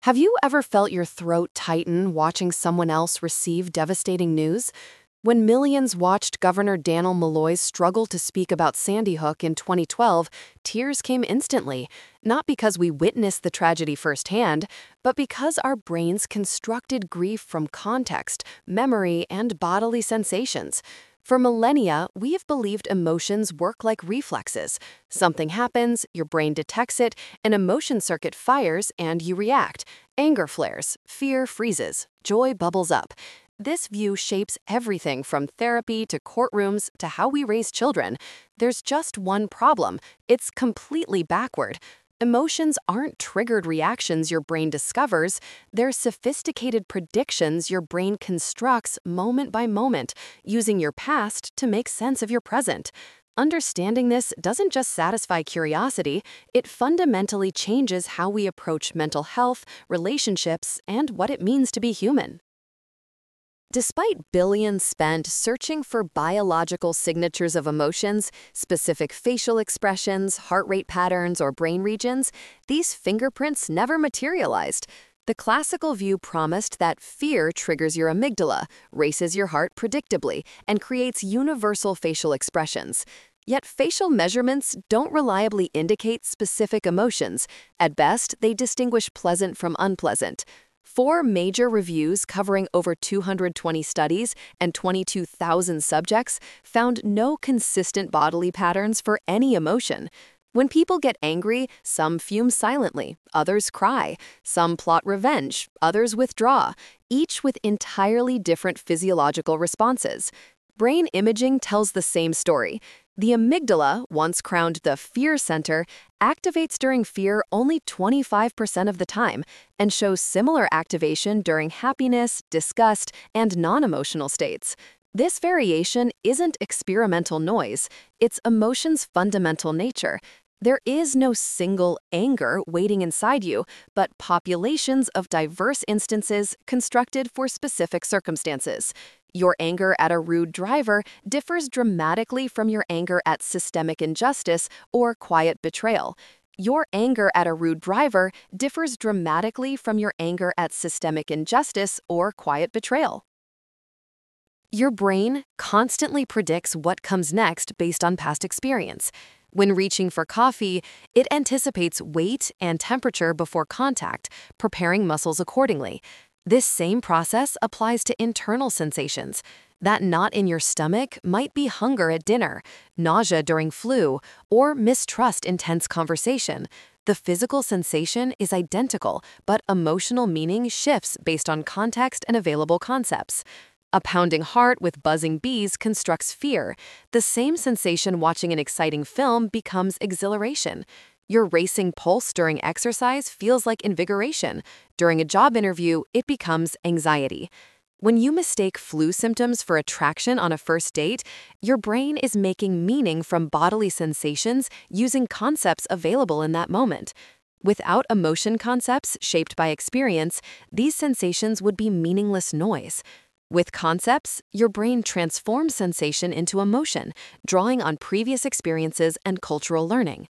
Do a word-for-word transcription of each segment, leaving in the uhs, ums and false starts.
Have you ever felt your throat tighten watching someone else receive devastating news? When millions watched Governor Daniel Malloy struggle to speak about Sandy Hook in twenty twelve, tears came instantly, not because we witnessed the tragedy firsthand, but because our brains constructed grief from context, memory, and bodily sensations. For millennia, we have believed emotions work like reflexes. Something happens, your brain detects it, an emotion circuit fires, and you react. Anger flares, fear freezes, joy bubbles up. This view shapes everything from therapy to courtrooms to how we raise children. There's just one problem: it's completely backward. Emotions aren't triggered reactions your brain discovers, they're sophisticated predictions your brain constructs moment by moment, using your past to make sense of your present. Understanding this doesn't just satisfy curiosity, it fundamentally changes how we approach mental health, relationships, and what it means to be human. Despite billions spent searching for biological signatures of emotions, specific facial expressions, heart rate patterns, or brain regions, these fingerprints never materialized. The classical view promised that fear triggers your amygdala, races your heart predictably, and creates universal facial expressions. Yet facial measurements don't reliably indicate specific emotions. At best, they distinguish pleasant from unpleasant. Four major reviews covering over two hundred twenty studies and twenty-two thousand subjects found no consistent bodily patterns for any emotion. When people get angry, some fume silently, others cry, some plot revenge, others withdraw, each with entirely different physiological responses. Brain imaging tells the same story. The amygdala, once crowned the fear center, activates during fear only twenty-five percent of the time and shows similar activation during happiness, disgust, and non-emotional states. This variation isn't experimental noise, it's emotion's fundamental nature. There is no single anger waiting inside you, but populations of diverse instances constructed for specific circumstances. Your anger at a rude driver differs dramatically from your anger at systemic injustice or quiet betrayal. Your anger at a rude driver differs dramatically from your anger at systemic injustice or quiet betrayal. Your brain constantly predicts what comes next based on past experience. When reaching for coffee, it anticipates weight and temperature before contact, preparing muscles accordingly. This same process applies to internal sensations. That knot in your stomach might be hunger at dinner, nausea during flu, or mistrust in tense conversation. The physical sensation is identical, but emotional meaning shifts based on context and available concepts. A pounding heart with buzzing bees constructs fear. The same sensation watching an exciting film becomes exhilaration. Your racing pulse during exercise feels like invigoration. During a job interview, it becomes anxiety. When you mistake flu symptoms for attraction on a first date, your brain is making meaning from bodily sensations using concepts available in that moment. Without emotion concepts shaped by experience, these sensations would be meaningless noise. With concepts, your brain transforms sensation into emotion, drawing on previous experiences and cultural learning.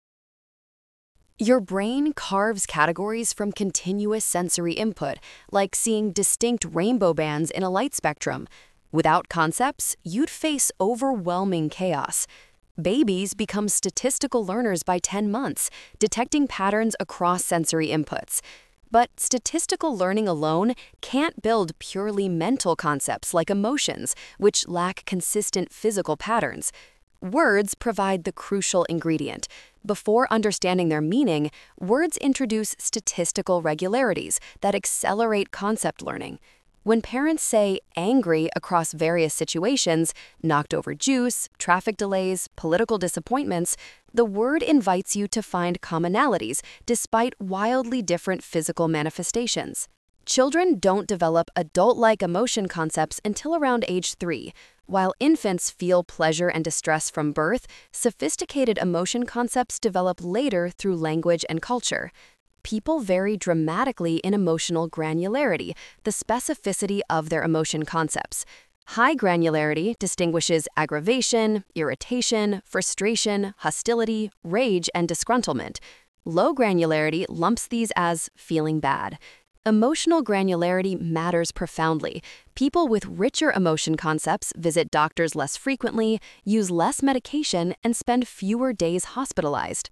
Your brain carves categories from continuous sensory input, like seeing distinct rainbow bands in a light spectrum. Without concepts, you'd face overwhelming chaos. Babies become statistical learners by ten months, detecting patterns across sensory inputs. But statistical learning alone can't build purely mental concepts like emotions, which lack consistent physical patterns. Words provide the crucial ingredient. Before understanding their meaning, words introduce statistical regularities that accelerate concept learning. When parents say angry across various situations, knocked over juice, traffic delays, political disappointments, the word invites you to find commonalities despite wildly different physical manifestations. Children don't develop adult-like emotion concepts until around age three. While infants feel pleasure and distress from birth, sophisticated emotion concepts develop later through language and culture. People vary dramatically in emotional granularity, the specificity of their emotion concepts. High granularity distinguishes aggravation, irritation, frustration, hostility, rage, and disgruntlement. Low granularity lumps these as feeling bad. Emotional granularity matters profoundly. People with richer emotion concepts visit doctors less frequently, use less medication, and spend fewer days hospitalized.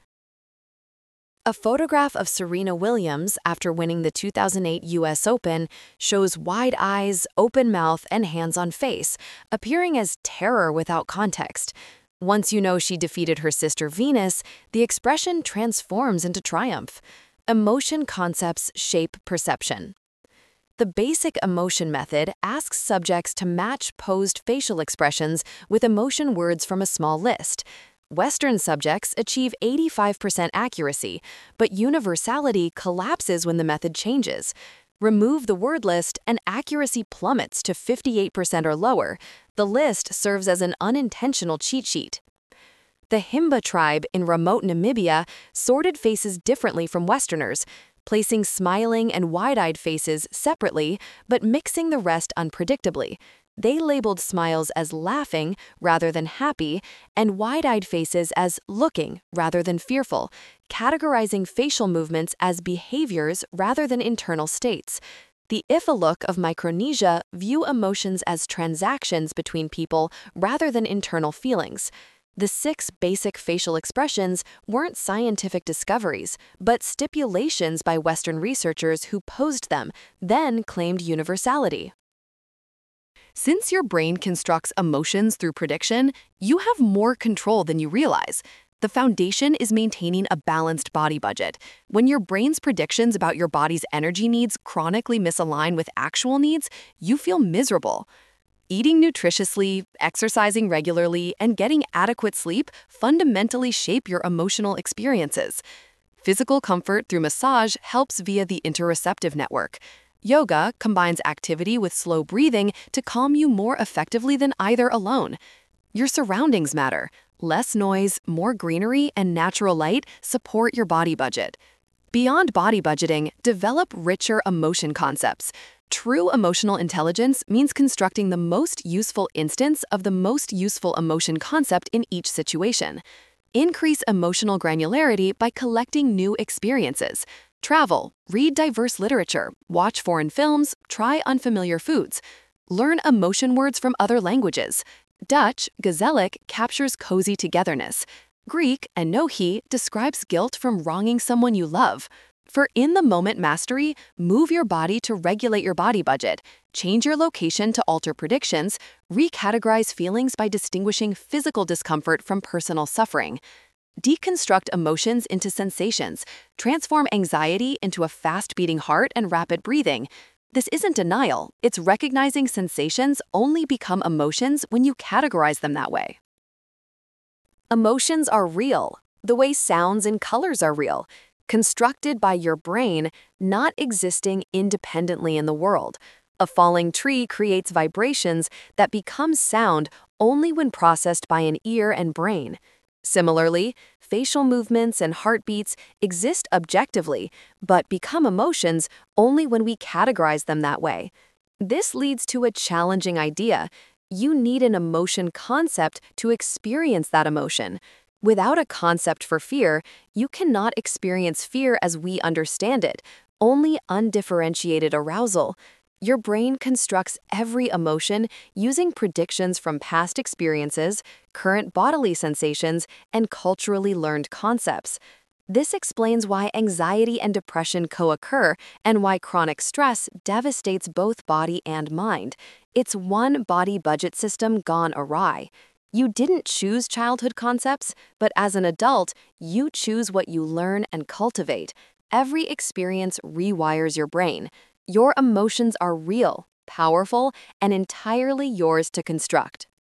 A photograph of Serena Williams after winning the two thousand eight U S Open shows wide eyes, open mouth, and hands on face, appearing as terror without context. Once you know she defeated her sister Venus, the expression transforms into triumph. Emotion concepts shape perception. The basic emotion method asks subjects to match posed facial expressions with emotion words from a small list. Western subjects achieve eighty-five percent accuracy, but universality collapses when the method changes. Remove the word list and accuracy plummets to fifty-eight percent or lower. The list serves as an unintentional cheat sheet. The Himba tribe in remote Namibia sorted faces differently from Westerners, placing smiling and wide-eyed faces separately but mixing the rest unpredictably. They labeled smiles as laughing rather than happy, and wide-eyed faces as looking rather than fearful, categorizing facial movements as behaviors rather than internal states. The Ifaluk of Micronesia view emotions as transactions between people rather than internal feelings. The six basic facial expressions weren't scientific discoveries, but stipulations by Western researchers who posed them, then claimed universality. Since your brain constructs emotions through prediction, you have more control than you realize. The foundation is maintaining a balanced body budget. When your brain's predictions about your body's energy needs chronically misalign with actual needs, you feel miserable. Eating nutritiously, exercising regularly, and getting adequate sleep fundamentally shape your emotional experiences. Physical comfort through massage helps via the interoceptive network. Yoga combines activity with slow breathing to calm you more effectively than either alone. Your surroundings matter. Less noise, more greenery, and natural light support your body budget. Beyond body budgeting, develop richer emotion concepts. True emotional intelligence means constructing the most useful instance of the most useful emotion concept in each situation. Increase emotional granularity by collecting new experiences. Travel, read diverse literature, watch foreign films, try unfamiliar foods. Learn emotion words from other languages. Dutch, gezellig, captures cozy togetherness. Greek, enochi, describes guilt from wronging someone you love. For in-the-moment mastery, move your body to regulate your body budget, change your location to alter predictions, recategorize feelings by distinguishing physical discomfort from personal suffering. Deconstruct emotions into sensations, transform anxiety into a fast-beating heart and rapid breathing. This isn't denial, it's recognizing sensations only become emotions when you categorize them that way. Emotions are real, the way sounds and colors are real, constructed by your brain, not existing independently in the world. A falling tree creates vibrations that become sound only when processed by an ear and brain. Similarly, facial movements and heartbeats exist objectively, but become emotions only when we categorize them that way. This leads to a challenging idea. You need an emotion concept to experience that emotion. Without a concept for fear, you cannot experience fear as we understand it, only undifferentiated arousal. Your brain constructs every emotion using predictions from past experiences, current bodily sensations, and culturally learned concepts. This explains why anxiety and depression co-occur and why chronic stress devastates both body and mind. It's one body budget system gone awry. You didn't choose childhood concepts, but as an adult, you choose what you learn and cultivate. Every experience rewires your brain. Your emotions are real, powerful, and entirely yours to construct.